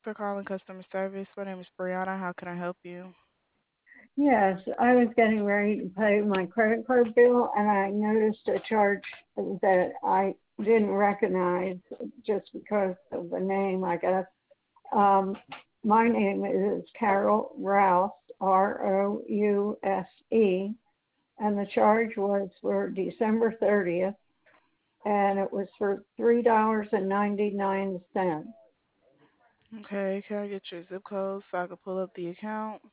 For calling customer service. My name is Brianna. How can I help you? Yes, I was getting ready to pay my credit card bill and I noticed a charge that I didn't recognize just because of the name, I guess. Um, my name is Carol Rouse, Rouse, and the charge was for December 30th and it was for $3.99. Okay, can I get your zip code so I can pull up the account?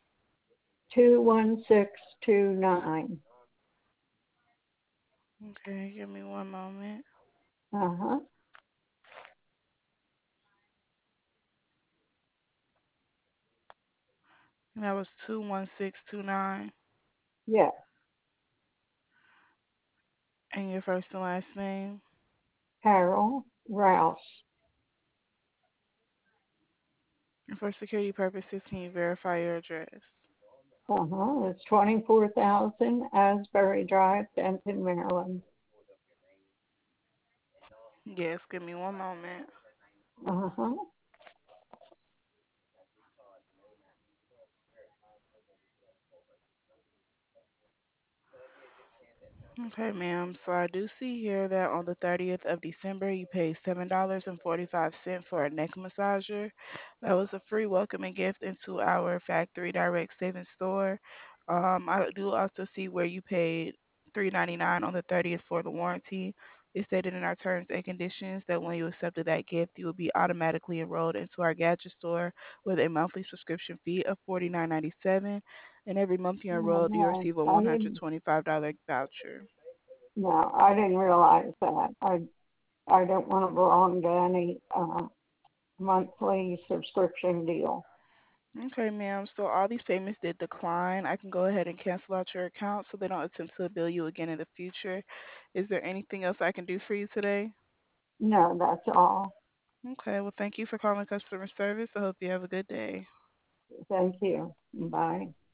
21629. Okay, give me one moment. Uh-huh. And that was 21629. Yes, And your first and last name? Carol Rouse. And for security purposes, can you verify your address? Uh-huh. It's 24,000 Asbury Drive, Denton, Maryland. Yes, give me one moment. Uh-huh. Okay, ma'am. So I do see here that on the 30th of December, you paid $7.45 for a neck massager. That was a free welcoming gift into our Factory Direct Savings Store. I do also see where you paid $3.99 on the 30th for the warranty. It stated in our terms and conditions that when you accepted that gift, you will be automatically enrolled into our gadget store with a monthly subscription fee of $49.97. And every month you're Oh, enrolled, you no, receive a I didn't. $125 voucher. No, I didn't realize that. I don't want to belong to any monthly subscription deal. Okay, ma'am. So all these payments did decline. I can go ahead and cancel out your account so they don't attempt to bill you again in the future. Is there anything else I can do for you today? No, that's all. Okay, well, thank you for calling customer service. I hope you have a good day. Thank you. Bye.